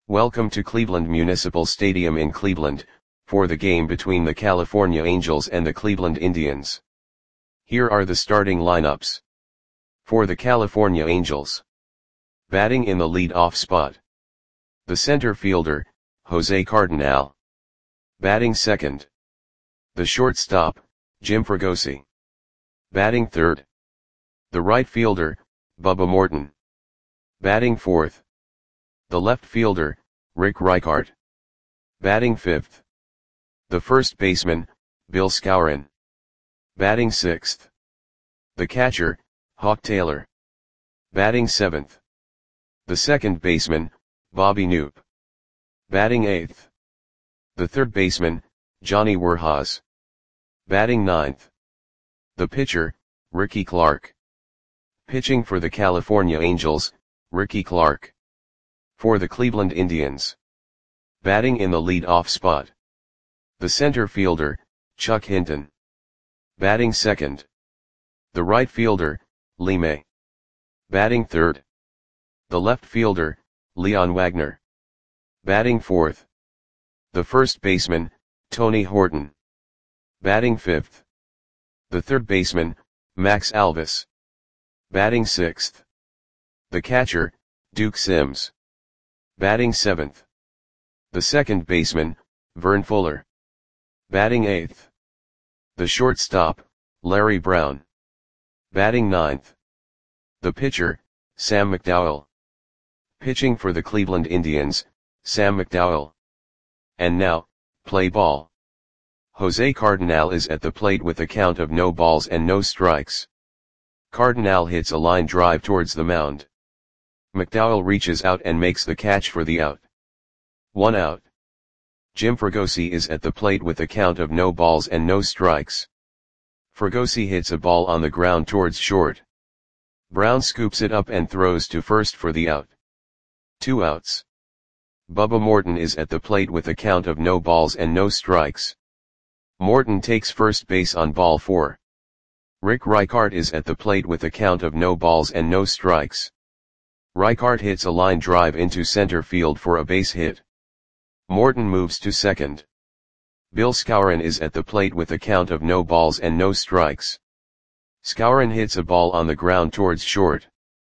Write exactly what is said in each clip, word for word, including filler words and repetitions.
Welcome to Cleveland Municipal Stadium in Cleveland, for the game between the California Angels and the Cleveland Indians. Here are the starting lineups. For the California Angels. Batting in the lead-off spot. The center fielder, Jose Cardenal. Batting second. The shortstop, Jim Fregosi. Batting third. The right fielder, Bubba Morton. Batting fourth. The left fielder, Rick Reichart. Batting fifth. The first baseman, Bill Skowron. Batting sixth. The catcher, Hawk Taylor. Batting seventh. The second baseman, Bobby Knoop. Batting eighth. The third baseman, Johnny Werhas. Batting ninth. The pitcher, Ricky Clark. Pitching for the California Angels, Ricky Clark. For the Cleveland Indians. Batting in the lead-off spot. The center fielder, Chuck Hinton. Batting second. The right fielder, Lee May. Batting third. The left fielder, Leon Wagner. Batting fourth. The first baseman, Tony Horton. Batting fifth. The third baseman, Max Alvis. Batting sixth. The catcher, Duke Sims. Batting seventh. The second baseman, Vern Fuller. Batting eighth. The shortstop, Larry Brown. Batting ninth. The pitcher, Sam McDowell. Pitching for the Cleveland Indians, Sam McDowell. And now, play ball. Jose Cardenal is at the plate with a count of no balls and no strikes. Cardenal hits a line drive towards the mound. McDowell reaches out and makes the catch for the out. One out. Jim Fregosi is at the plate with a count of no balls and no strikes. Fregosi hits a ball on the ground towards short. Brown scoops it up and throws to first for the out. Two outs. Bubba Morton is at the plate with a count of no balls and no strikes. Morton takes first base on ball four. Rick Reichart is at the plate with a count of no balls and no strikes. Reichart hits a line drive into center field for a base hit. Morton moves to second. Bill Skowron is at the plate with a count of no balls and no strikes. Skowron hits a ball on the ground towards short.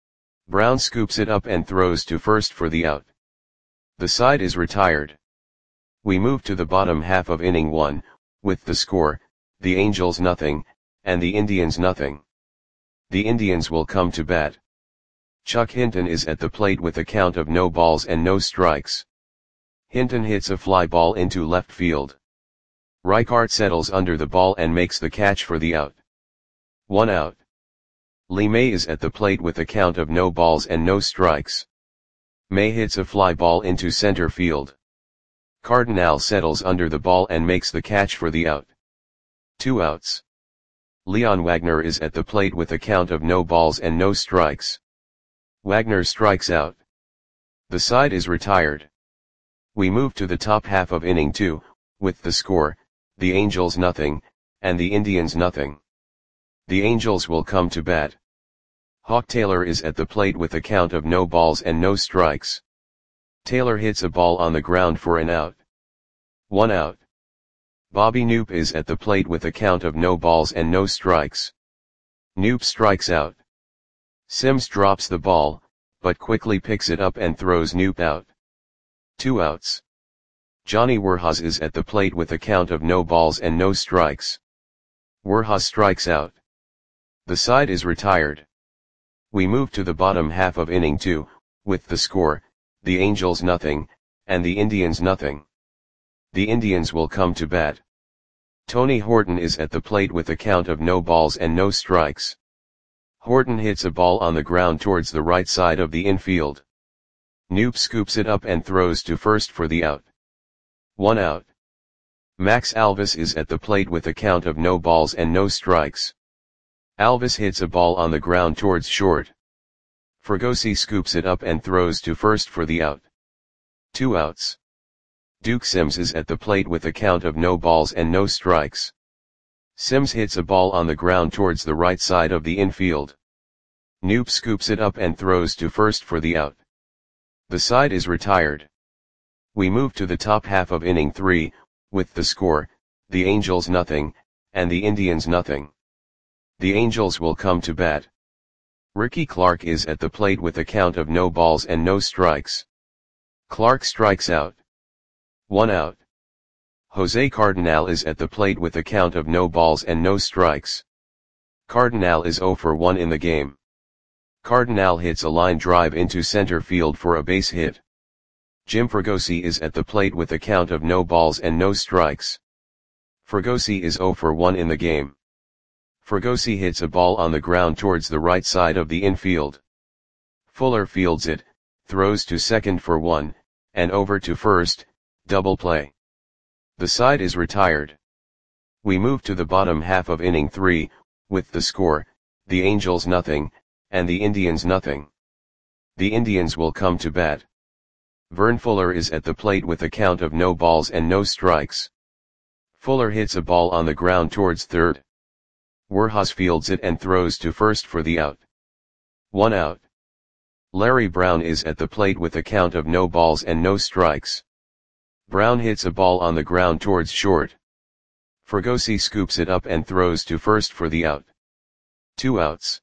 Brown scoops it up and throws to first for the out. The side is retired. We move to the bottom half of inning one, with the score, the Angels nothing, and the Indians nothing. The Indians will come to bat. Chuck Hinton is at the plate with a count of no balls and no strikes. Hinton hits a fly ball into left field. Reichart settles under the ball and makes the catch for the out. One out. Lee May is at the plate with a count of no balls and no strikes. May hits a fly ball into center field. Cardenal settles under the ball and makes the catch for the out. Two outs. Leon Wagner is at the plate with a count of no balls and no strikes. Wagner strikes out. The side is retired. We move to the top half of inning two, with the score, the Angels nothing, and the Indians nothing. The Angels will come to bat. Hawk Taylor is at the plate with a count of no balls and no strikes. Taylor hits a ball on the ground for an out. One out. Bobby Knoop is at the plate with a count of no balls and no strikes. Knoop strikes out. Sims drops the ball, but quickly picks it up and throws Knoop out. Two outs. Johnny Werhas is at the plate with a count of no balls and no strikes. Werhas strikes out. The side is retired. We move to the bottom half of inning two, with the score, the Angels nothing, and the Indians nothing. The Indians will come to bat. Tony Horton is at the plate with a count of no balls and no strikes. Horton hits a ball on the ground towards the right side of the infield. Knoop scoops it up and throws to first for the out. One out. Max Alvis is at the plate with a count of no balls and no strikes. Alvis hits a ball on the ground towards short. Fregosi scoops it up and throws to first for the out. Two outs. Duke Sims is at the plate with a count of no balls and no strikes. Sims hits a ball on the ground towards the right side of the infield. Knoop scoops it up and throws to first for the out. The side is retired. We move to the top half of inning three, with the score, the Angels nothing, and the Indians nothing. The Angels will come to bat. Ricky Clark is at the plate with a count of no balls and no strikes. Clark strikes out. One out. Jose Cardenal is at the plate with a count of no balls and no strikes. Cardenal is oh for one in the game. Cardenal hits a line drive into center field for a base hit. Jim Fregosi is at the plate with a count of no balls and no strikes. Fregosi is oh for one in the game. Fregosi hits a ball on the ground towards the right side of the infield. Fuller fields it, throws to second for one, and over to first, double play. The side is retired. We move to the bottom half of inning three, with the score, the Angels nothing, and the Indians nothing. The Indians will come to bat. Vern Fuller is at the plate with a count of no balls and no strikes. Fuller hits a ball on the ground towards third. Werhas fields it and throws to first for the out. One out. Larry Brown is at the plate with a count of no balls and no strikes. Brown hits a ball on the ground towards short. Fregosi scoops it up and throws to first for the out. Two outs.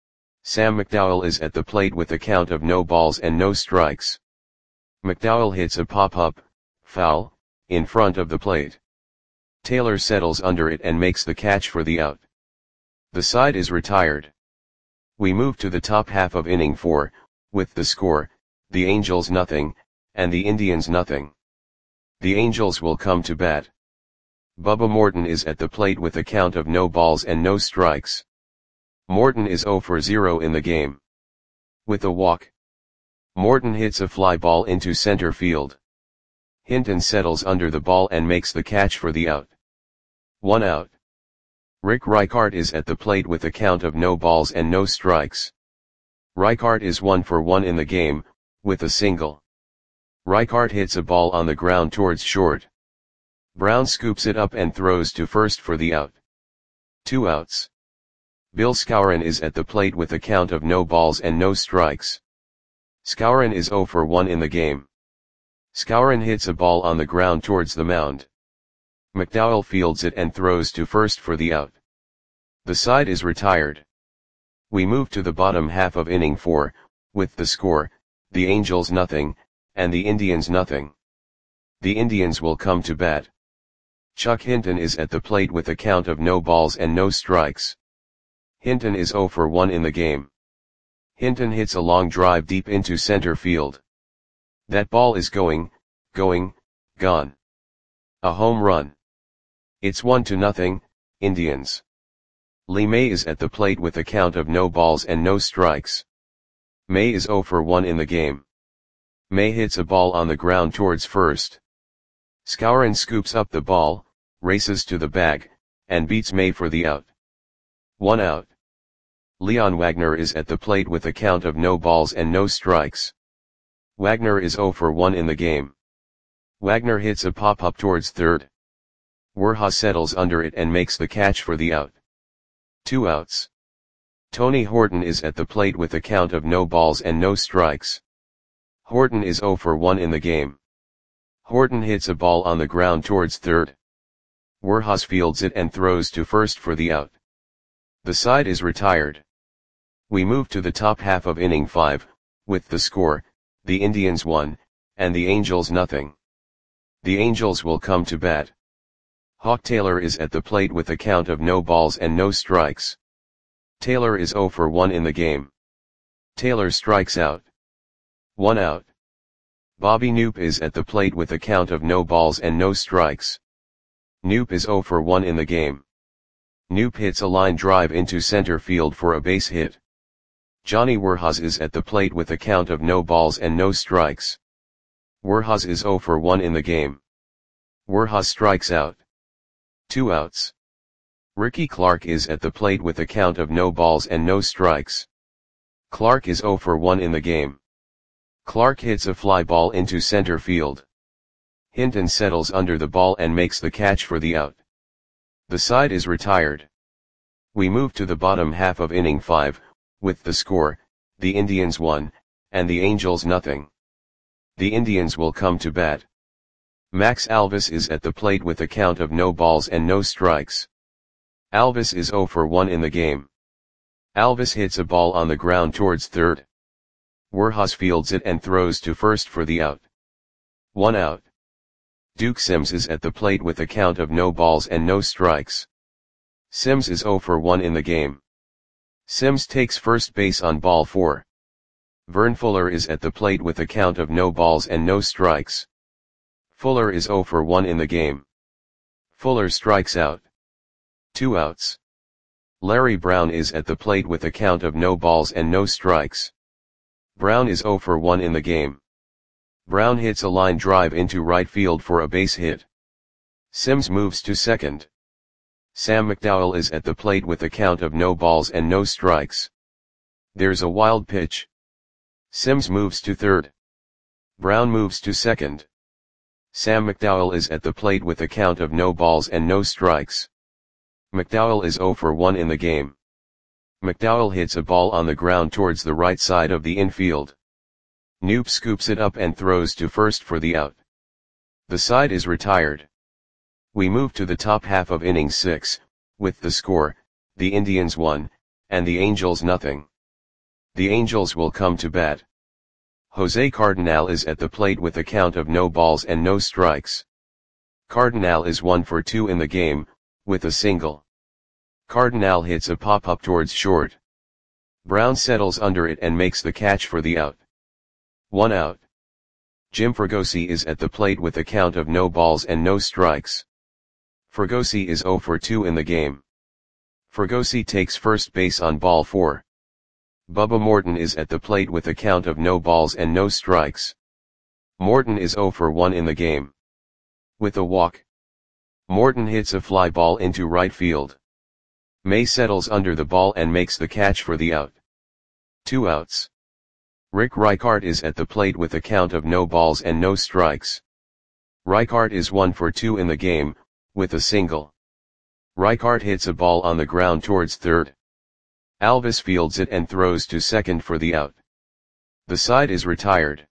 Sam McDowell is at the plate with a count of no balls and no strikes. McDowell hits a pop-up, foul, in front of the plate. Taylor settles under it and makes the catch for the out. The side is retired. We move to the top half of inning four, with the score, the Angels nothing, and the Indians nothing. The Angels will come to bat. Bubba Morton is at the plate with a count of no balls and no strikes. Morton is oh for zero in the game. With a walk. Morton hits a fly ball into center field. Hinton settles under the ball and makes the catch for the out. One out. Rick Reichart is at the plate with a count of no balls and no strikes. Reichart is one for one in the game, with a single. Reichart hits a ball on the ground towards short. Brown scoops it up and throws to first for the out. Two outs. Bill Skowron is at the plate with a count of no balls and no strikes. Skowron is oh for one in the game. Skowron hits a ball on the ground towards the mound. McDowell fields it and throws to first for the out. The side is retired. We move to the bottom half of inning four, with the score, the Angels nothing, and the Indians nothing. The Indians will come to bat. Chuck Hinton is at the plate with a count of no balls and no strikes. Hinton is oh for one in the game. Hinton hits a long drive deep into center field. That ball is going, going, gone. A home run. It's one to nothing, Indians. Lee May is at the plate with a count of no balls and no strikes. May is oh for one in the game. May hits a ball on the ground towards first. Skowron scoops up the ball, races to the bag, and beats May for the out. One out. Leon Wagner is at the plate with a count of no balls and no strikes. Wagner is oh for one in the game. Wagner hits a pop-up towards third. Werha settles under it and makes the catch for the out. Two outs. Tony Horton is at the plate with a count of no balls and no strikes. Horton is oh for one in the game. Horton hits a ball on the ground towards third. Werha fields it and throws to first for the out. The side is retired. We move to the top half of inning five, with the score, the Indians one, and the Angels nothing. The Angels will come to bat. Hawk Taylor is at the plate with a count of no balls and no strikes. Taylor is oh for one in the game. Taylor strikes out. One out. Bobby Knoop is at the plate with a count of no balls and no strikes. Knoop is oh for one in the game. Knoop hits a line drive into center field for a base hit. Johnny Werhas is at the plate with a count of no balls and no strikes. Werhas is oh for one in the game. Werhas strikes out. Two outs. Ricky Clark is at the plate with a count of no balls and no strikes. Clark is oh for one in the game. Clark hits a fly ball into center field. Hinton settles under the ball and makes the catch for the out. The side is retired. We move to the bottom half of inning five, with the score, the Indians one, and the Angels nothing. The Indians will come to bat. Max Alvis is at the plate with a count of no balls and no strikes. Alvis is zero for one in the game. Alvis hits a ball on the ground towards third. Werhas fields it and throws to first for the out. One out. Duke Sims is at the plate with a count of no balls and no strikes. Sims is zero for one in the game. Sims takes first base on ball four. Vern Fuller is at the plate with a count of no balls and no strikes. Fuller is zero for one in the game. Fuller strikes out. Two outs. Larry Brown is at the plate with a count of no balls and no strikes. Brown is zero for one in the game. Brown hits a line drive into right field for a base hit. Sims moves to second. Sam McDowell is at the plate with a count of no balls and no strikes. There's a wild pitch. Sims moves to third. Brown moves to second. Sam McDowell is at the plate with a count of no balls and no strikes. McDowell is zero for one in the game. McDowell hits a ball on the ground towards the right side of the infield. Knoop scoops it up and throws to first for the out. The side is retired. We move to the top half of inning six, with the score, the Indians one, and the Angels nothing. The Angels will come to bat. Jose Cardenal is at the plate with a count of no balls and no strikes. Cardenal is one for two in the game, with a single. Cardenal hits a pop-up towards short. Brown settles under it and makes the catch for the out. One out. Jim Fregosi is at the plate with a count of no balls and no strikes. Fregosi is zero for two in the game. Fregosi takes first base on ball four. Bubba Morton is at the plate with a count of no balls and no strikes. Morton is zero for one in the game. With a walk, Morton hits a fly ball into right field. May settles under the ball and makes the catch for the out. Two outs. Rick Reichart is at the plate with a count of no balls and no strikes. Reichart is one for two in the game, with a single. Reichart hits a ball on the ground towards third. Alvis fields it and throws to second for the out. The side is retired.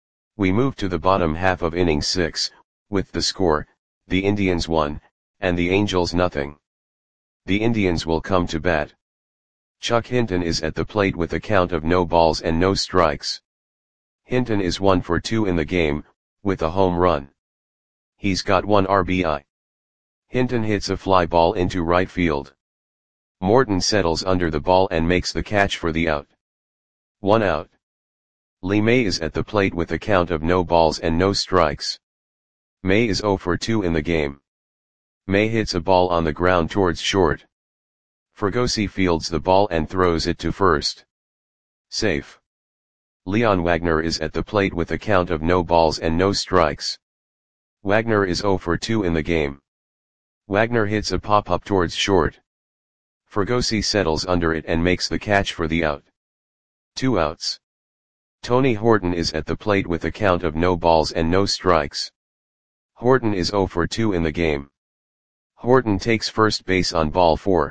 We move to the bottom half of inning six, with the score, the Indians one, and the Angels nothing. The Indians will come to bat. Chuck Hinton is at the plate with a count of no balls and no strikes. Hinton is one for two in the game, with a home run. He's got one R B I. Hinton hits a fly ball into right field. Morton settles under the ball and makes the catch for the out. One out. Lee May is at the plate with a count of no balls and no strikes. May is zero for two in the game. May hits a ball on the ground towards short. Fregosi fields the ball and throws it to first. Safe. Leon Wagner is at the plate with a count of no balls and no strikes. Wagner is zero for two in the game. Wagner hits a pop-up towards short. Fregosi settles under it and makes the catch for the out. Two outs. Tony Horton is at the plate with a count of no balls and no strikes. Horton is zero for two in the game. Horton takes first base on ball four.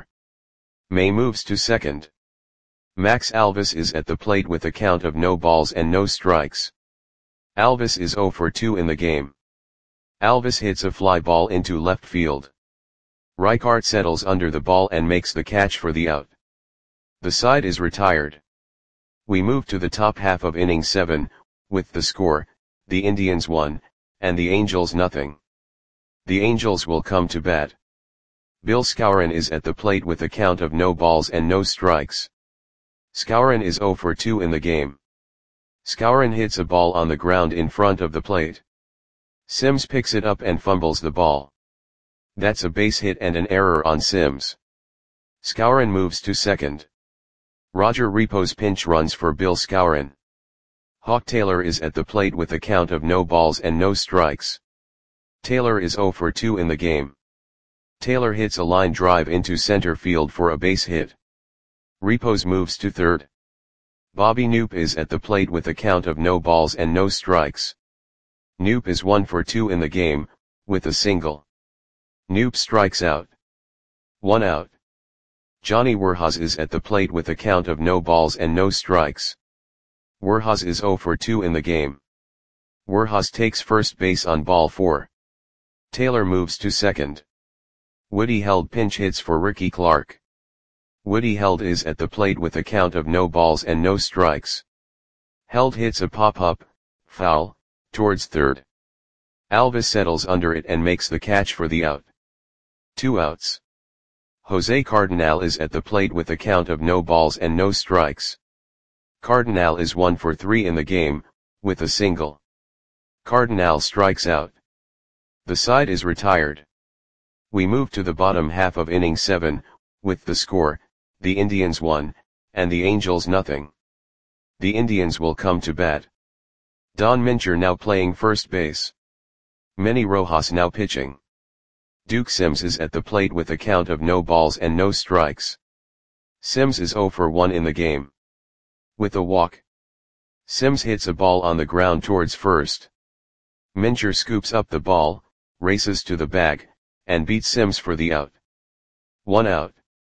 May moves to second. Max Alvis is at the plate with a count of no balls and no strikes. Alvis is zero for two in the game. Alvis hits a fly ball into left field. Reichart settles under the ball and makes the catch for the out. The side is retired. We move to the top half of inning seven, with the score, the Indians one, and the Angels nothing. The Angels will come to bat. Bill Skowron is at the plate with a count of no balls and no strikes. Skowron is zero for two in the game. Skowron hits a ball on the ground in front of the plate. Sims picks it up and fumbles the ball. That's a base hit and an error on Sims. Skowron moves to second. Roger Repos pinch runs for Bill Skowron. Hawk Taylor is at the plate with a count of no balls and no strikes. Taylor is zero for two in the game. Taylor hits a line drive into center field for a base hit. Repos moves to third. Bobby Knoop is at the plate with a count of no balls and no strikes. Knoop is one for two in the game, with a single. Knoop strikes out. One out. Johnny Werhas is at the plate with a count of no balls and no strikes. Werhas is zero for two in the game. Werhas takes first base on ball four. Taylor moves to second. Woody Held pinch hits for Ricky Clark. Woody Held is at the plate with a count of no balls and no strikes. Held hits a pop-up, foul, towards third. Alvis settles under it and makes the catch for the out. Two outs. Jose Cardinal is at the plate with a count of no balls and no strikes. Cardinal is one for three in the game, with a single. Cardinal strikes out. The side is retired. We move to the bottom half of inning seven, with the score, the Indians one, and the Angels nothing. The Indians will come to bat. Don Mincher now playing first base. Manny Rojas now pitching. Duke Sims is at the plate with a count of no balls and no strikes. Sims is oh for one in the game. With a walk. Sims hits a ball on the ground towards first. Mincher scoops up the ball, races to the bag, and beats Sims for the out. One out.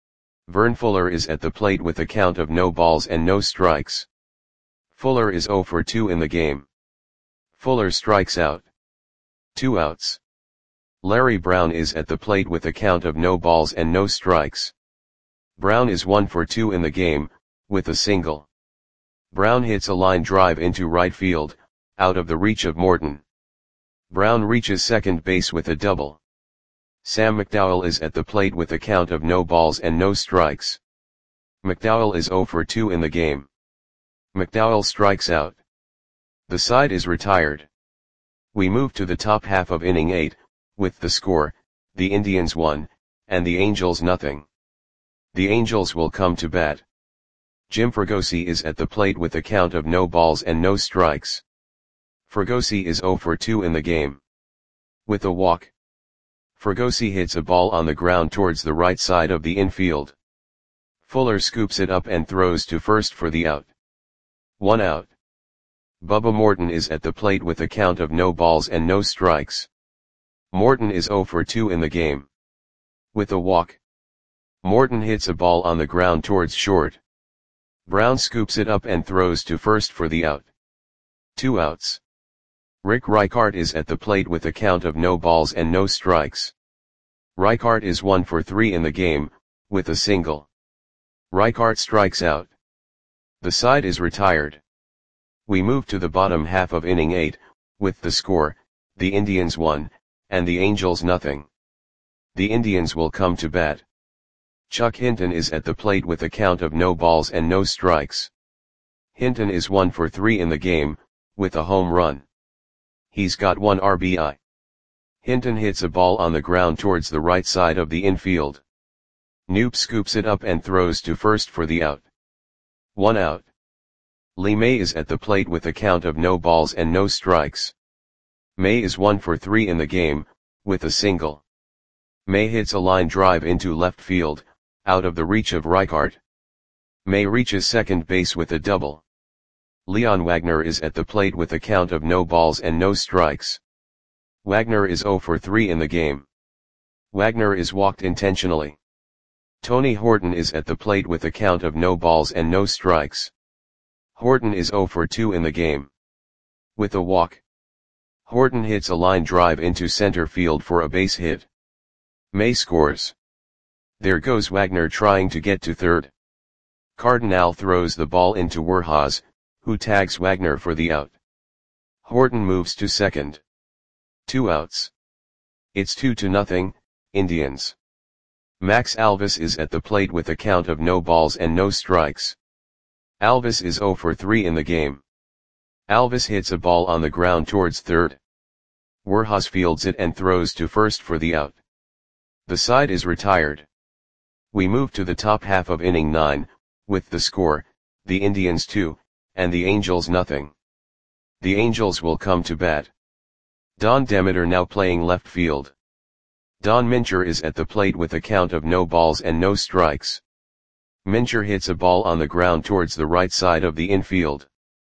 Vern Fuller is at the plate with a count of no balls and no strikes. Fuller is oh for two in the game. Fuller strikes out. Two outs. Larry Brown is at the plate with a count of no balls and no strikes. Brown is one for two in the game, with a single. Brown hits a line drive into right field, out of the reach of Morton. Brown reaches second base with a double. Sam McDowell is at the plate with a count of no balls and no strikes. McDowell is oh for two in the game. McDowell strikes out. The side is retired. We move to the top half of inning eight, with the score, the Indians one, and the Angels nothing. The Angels will come to bat. Jim Fregosi is at the plate with a count of no balls and no strikes. Fregosi is oh for two in the game. With a walk. Fregosi hits a ball on the ground towards the right side of the infield. Fuller scoops it up and throws to first for the out. One out. Bubba Morton is at the plate with a count of no balls and no strikes. Morton is oh for two in the game. With a walk. Morton hits a ball on the ground towards short. Brown scoops it up and throws to first for the out. Two outs. Rick Reichart is at the plate with a count of no balls and no strikes. Reichart is one for three in the game, with a single. Reichart strikes out. The side is retired. We move to the bottom half of inning eight, with the score, the Indians one, and the Angels nothing. The Indians will come to bat. Chuck Hinton is at the plate with a count of no balls and no strikes. Hinton is one for three in the game, with a home run. He's got one R B I. Hinton hits a ball on the ground towards the right side of the infield. Knoop scoops it up and throws to first for the out. One out. Lee May is at the plate with a count of no balls and no strikes. May is one for three in the game, with a single. May hits a line drive into left field, out of the reach of Reichart. May reaches second base with a double. Leon Wagner is at the plate with a count of no balls and no strikes. Wagner is oh for three in the game. Wagner is walked intentionally. Tony Horton is at the plate with a count of no balls and no strikes. Horton is oh for two in the game. With a walk. Horton hits a line drive into center field for a base hit. May scores. There goes Wagner trying to get to third. Cardinal throws the ball into Werhas, who tags Wagner for the out. Horton moves to second. Two outs. It's two to nothing, Indians. Max Alvis is at the plate with a count of no balls and no strikes. Alvis is oh for three in the game. Alvis hits a ball on the ground towards third. Werhas fields it and throws to first for the out. The side is retired. We move to the top half of inning nine, with the score, the Indians two, and the Angels nothing. The Angels will come to bat. Don Demeter now playing left field. Don Mincher is at the plate with a count of no balls and no strikes. Mincher hits a ball on the ground towards the right side of the infield.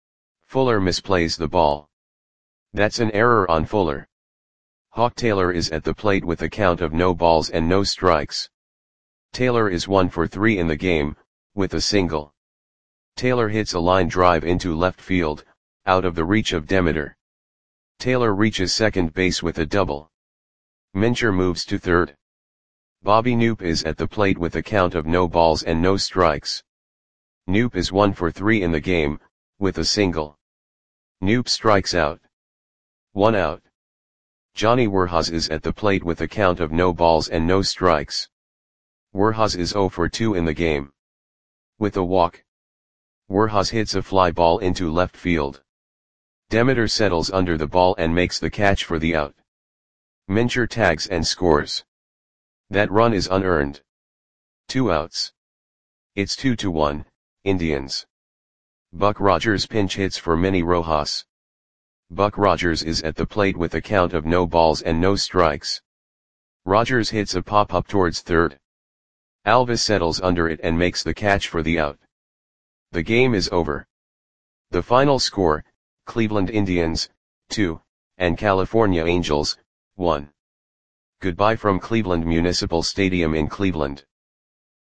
Fuller misplays the ball. That's an error on Fuller. Hawk Taylor is at the plate with a count of no balls and no strikes. Taylor is one for three in the game, with a single. Taylor hits a line drive into left field, out of the reach of Demeter. Taylor reaches second base with a double. Mincher moves to third. Bobby Knoop is at the plate with a count of no balls and no strikes. Knoop is one for three in the game, with a single. Knoop strikes out. One out. Johnny Werhas is at the plate with a count of no balls and no strikes. Werhas is zero for two in the game. With a walk. Werhas hits a fly ball into left field. Demeter settles under the ball and makes the catch for the out. Mincher tags and scores. That run is unearned. Two outs. It's two to one, Indians. Buck Rogers pinch hits for Manny Rojas. Buck Rogers is at the plate with a count of no balls and no strikes. Rogers hits a pop-up towards third. Alvis settles under it and makes the catch for the out. The game is over. The final score, Cleveland Indians, two, and California Angels, one. Goodbye from Cleveland Municipal Stadium in Cleveland.